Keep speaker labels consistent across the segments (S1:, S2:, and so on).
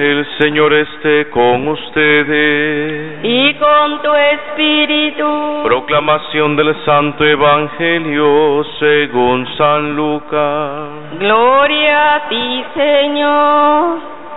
S1: El Señor esté con ustedes.
S2: Y con tu espíritu.
S1: Proclamación del Santo Evangelio según San Lucas.
S2: Gloria a ti, Señor.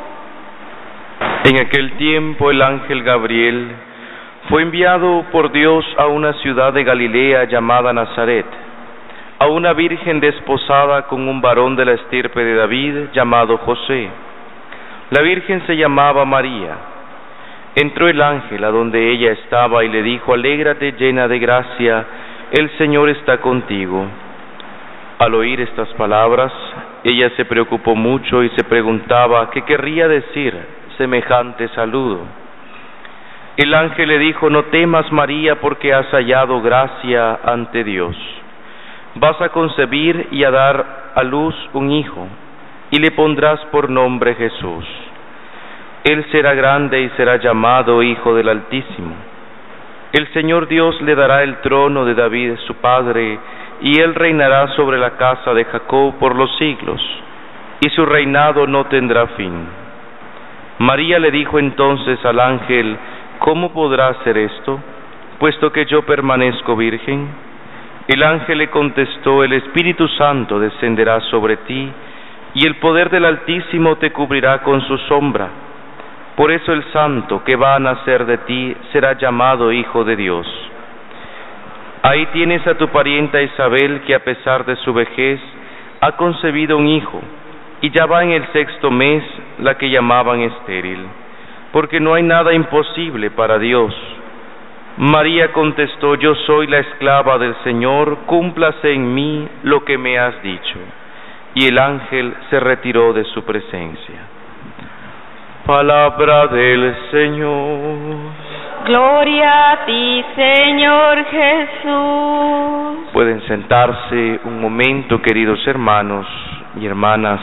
S1: En aquel tiempo el ángel Gabriel fue enviado por Dios a una ciudad de Galilea llamada Nazaret, a una virgen desposada con un varón de la estirpe de David llamado José. La virgen se llamaba María. Entró el ángel a donde ella estaba y le dijo: alégrate, llena de gracia, el Señor está contigo. Al oír estas palabras, ella se preocupó mucho y se preguntaba qué querría decir semejante saludo. El ángel le dijo: no temas, María, porque has hallado gracia ante Dios. Vas a concebir y a dar a luz un hijo, y le pondrás por nombre Jesús. Él será grande y será llamado Hijo del Altísimo. El Señor Dios le dará el trono de David su padre, y él reinará sobre la casa de Jacob por los siglos, y su reinado no tendrá fin. María le dijo entonces al ángel: ¿cómo podrá ser esto, puesto que yo permanezco virgen? El ángel le contestó: el Espíritu Santo descenderá sobre ti, y el poder del Altísimo te cubrirá con su sombra. Por eso el santo que va a nacer de ti será llamado Hijo de Dios. Ahí tienes a tu parienta Isabel, que a pesar de su vejez ha concebido un hijo, y ya va en el 6º mes, la que llamaban estéril, porque no hay nada imposible para Dios. María contestó: yo soy la esclava del Señor, cúmplase en mí lo que me has dicho. Y el ángel se retiró de su presencia. Palabra del Señor.
S2: Gloria a ti, Señor Jesús.
S1: Pueden sentarse un momento, queridos hermanos y hermanas.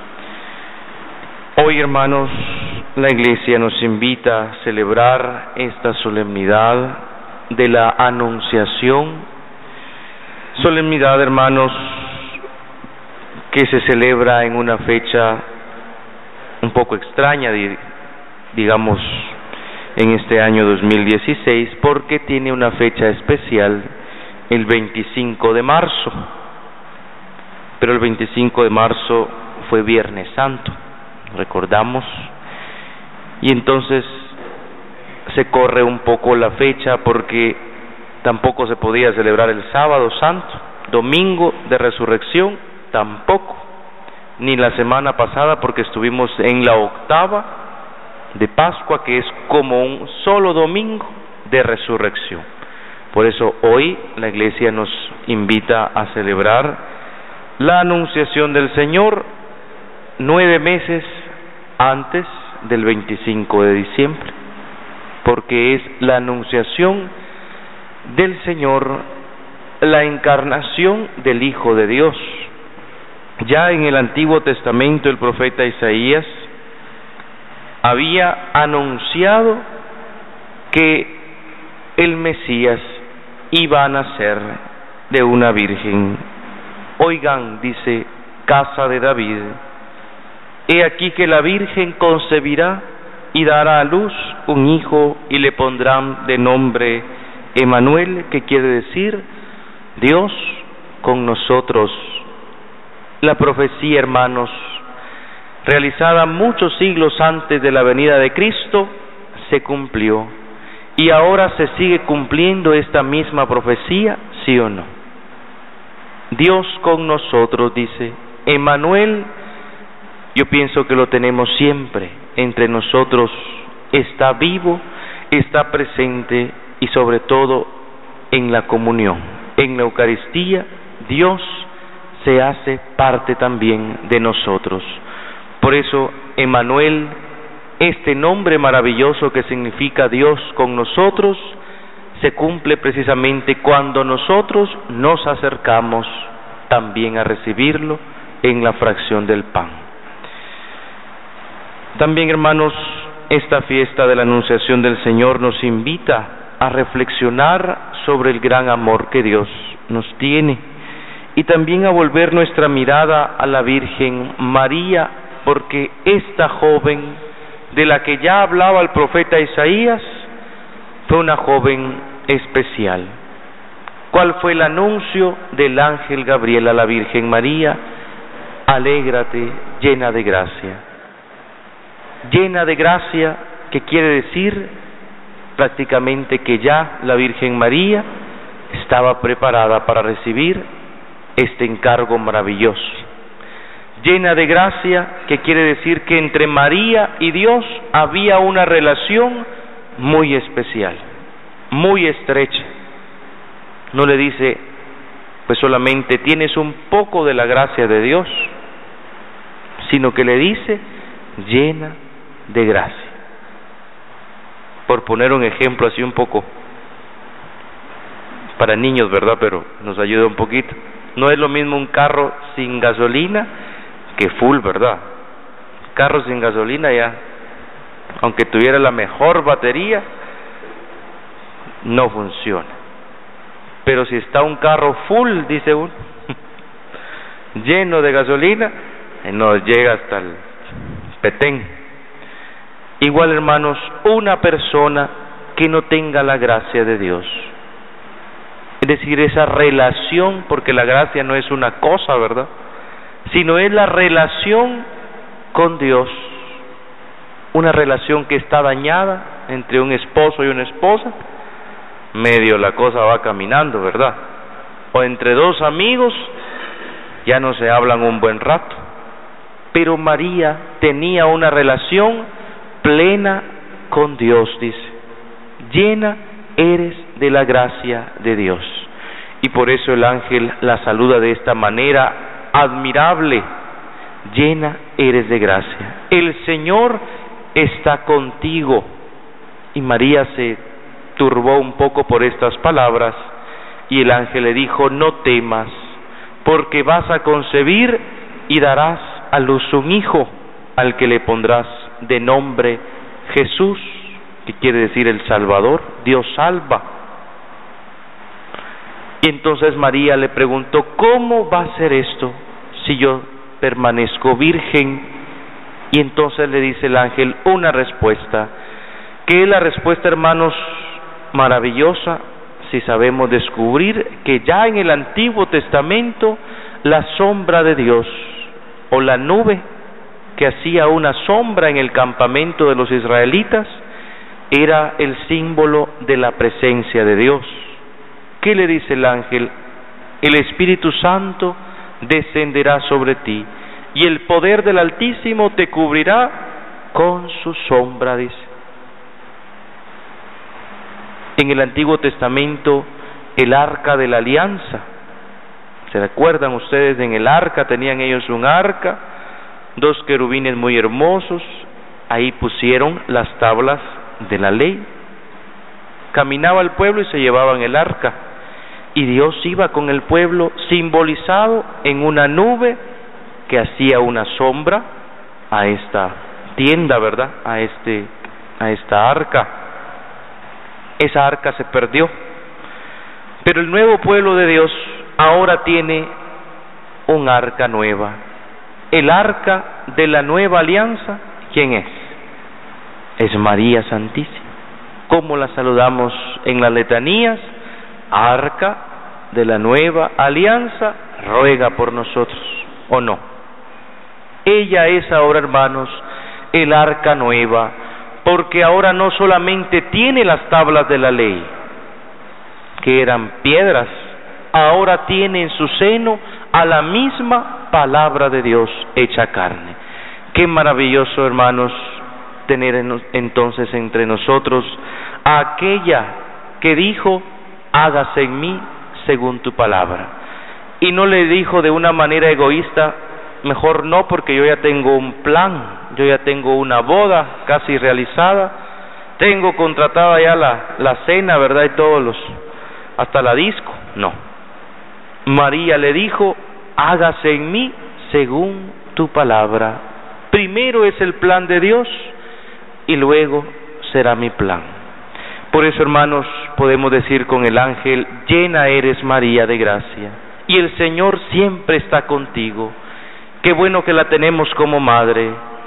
S1: Hoy, hermanos, la Iglesia nos invita a celebrar esta solemnidad de la Anunciación. Solemnidad, hermanos, que se celebra en una fecha un poco extraña, digamos, en este año 2016, porque tiene una fecha especial, el 25 de marzo. Pero el 25 de marzo fue Viernes Santo, recordamos, y entonces se corre un poco la fecha porque tampoco se podía celebrar el Sábado Santo, Domingo de Resurrección tampoco, ni la semana pasada porque estuvimos en la octava de Pascua, que es como un solo domingo de resurrección. Por eso hoy la Iglesia nos invita a celebrar la Anunciación del Señor 9 meses antes del 25 de diciembre, porque es la Anunciación del Señor, la encarnación del Hijo de Dios. Ya en el Antiguo Testamento el profeta Isaías había anunciado que el Mesías iba a nacer de una virgen. Oigan, dice, casa de David, he aquí que la virgen concebirá y dará a luz un hijo, y le pondrán de nombre Emmanuel, que quiere decir Dios con nosotros. La profecía, hermanos, realizada muchos siglos antes de la venida de Cristo, se cumplió, y ahora se sigue cumpliendo esta misma profecía, ¿sí o no? Dios con nosotros, dice Emmanuel. Yo pienso que lo tenemos siempre entre nosotros, está vivo, está presente, y sobre todo en la comunión, en la Eucaristía, Dios se hace parte también de nosotros. Por eso, Emmanuel, este nombre maravilloso que significa Dios con nosotros, se cumple precisamente cuando nosotros nos acercamos también a recibirlo en la fracción del pan. También, hermanos, esta fiesta de la Anunciación del Señor nos invita a reflexionar sobre el gran amor que Dios nos tiene, y también a volver nuestra mirada a la Virgen María, porque esta joven de la que ya hablaba el profeta Isaías, fue una joven especial. ¿Cuál fue el anuncio del ángel Gabriel a la Virgen María? Alégrate, llena de gracia. Llena de gracia, ¿qué quiere decir? Prácticamente que ya la Virgen María estaba preparada para recibir este encargo maravilloso. Llena de gracia, que quiere decir que entre María y Dios había una relación muy especial, muy estrecha. No le dice, pues solamente tienes un poco de la gracia de Dios, sino que le dice, llena de gracia. Por poner un ejemplo así un poco para niños, ¿verdad? Pero nos ayuda un poquito. No es lo mismo un carro sin gasolina que full, ¿verdad? Carro sin gasolina ya, aunque tuviera la mejor batería, no funciona. Pero si está un carro full, dice uno, lleno de gasolina, nos llega hasta el petén. Igual, hermanos, una persona que no tenga la gracia de Dios, es decir, esa relación, porque la gracia no es una cosa, ¿verdad?, sino es la relación con Dios, una relación que está dañada entre un esposo y una esposa, medio la cosa va caminando, ¿verdad? O entre dos amigos, ya no se hablan un buen rato. Pero María tenía una relación plena con Dios, dice. Llena eres de la gracia de Dios. Y por eso el ángel la saluda de esta manera admirable. Llena eres de gracia. El Señor está contigo. Y María se turbó un poco por estas palabras, y el ángel le dijo, no temas, porque vas a concebir y darás a luz un hijo, al que le pondrás de nombre Jesús, que quiere decir el Salvador, Dios salva. Y entonces María le preguntó, ¿cómo va a ser esto si yo permanezco virgen? Y entonces le dice el ángel una respuesta, que es la respuesta, hermanos, maravillosa, si sabemos descubrir que ya en el Antiguo Testamento la sombra de Dios, o la nube que hacía una sombra en el campamento de los israelitas, era el símbolo de la presencia de Dios. ¿Qué le dice el ángel? El Espíritu Santo descenderá sobre ti, y el poder del Altísimo te cubrirá con su sombra, dice. En el Antiguo Testamento, el arca de la alianza, ¿se recuerdan ustedes? En el arca tenían ellos un arca, dos querubines muy hermosos, ahí pusieron las tablas de la ley. Caminaba el pueblo y se llevaban el arca, y Dios iba con el pueblo simbolizado en una nube que hacía una sombra a esta tienda, ¿verdad?, a esta arca. Esa arca se perdió, pero el nuevo pueblo de Dios ahora tiene un arca nueva. El arca de la nueva alianza, ¿quién es? Es María Santísima. ¿Cómo la saludamos en las letanías? Arca de la nueva alianza, ruega por nosotros, ¿o no? Ella es ahora, hermanos, el arca nueva, porque ahora no solamente tiene las tablas de la ley, que eran piedras, ahora tiene en su seno a la misma palabra de Dios hecha carne. Qué maravilloso, hermanos, tener entonces entre nosotros a aquella que dijo, hágase en mí según tu palabra. Y no le dijo de una manera egoísta, mejor no, porque yo ya tengo un plan, yo ya tengo una boda casi realizada, tengo contratada ya la cena, ¿verdad?, y hasta la disco. No. María le dijo, hágase en mí según tu palabra. Primero es el plan de Dios y luego será mi plan. Por eso, hermanos, podemos decir con el ángel, llena eres María de gracia, y el Señor siempre está contigo. Qué bueno que la tenemos como madre,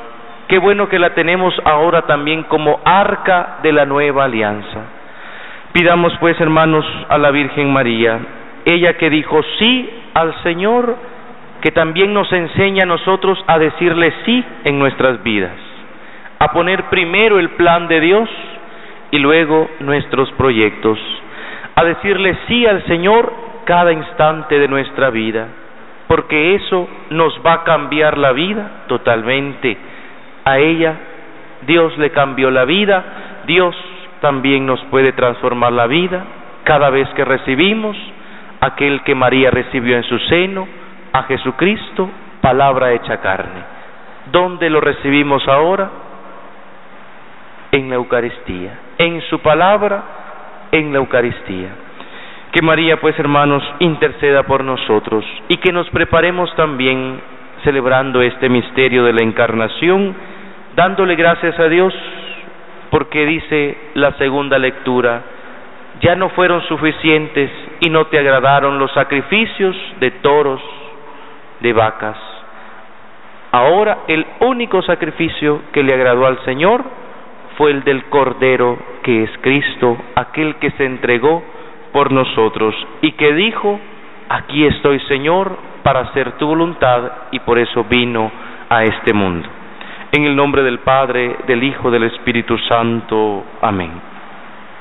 S1: Qué bueno que la tenemos ahora también como arca de la nueva alianza. Pidamos pues, hermanos, a la Virgen María, ella que dijo sí al Señor, que también nos enseña a nosotros a decirle sí en nuestras vidas, a poner primero el plan de Dios y luego nuestros proyectos, a decirle sí al Señor cada instante de nuestra vida, porque eso nos va a cambiar la vida totalmente. A ella Dios le cambió la vida, Dios también nos puede transformar la vida cada vez que recibimos aquel que María recibió en su seno, a Jesucristo, palabra hecha carne. ¿Dónde lo recibimos ahora? En la Eucaristía, en su palabra, en la Eucaristía. Que María, pues, hermanos, interceda por nosotros y que nos preparemos también celebrando este misterio de la Encarnación, dándole gracias a Dios, porque dice la segunda lectura: ya no fueron suficientes y no te agradaron los sacrificios de toros, de vacas. Ahora el único sacrificio que le agradó al Señor fue el del Cordero, que es Cristo, aquel que se entregó por nosotros y que dijo: aquí estoy, Señor, para hacer tu voluntad, y por eso vino a este mundo. En el nombre del Padre, del Hijo, del Espíritu Santo. Amén.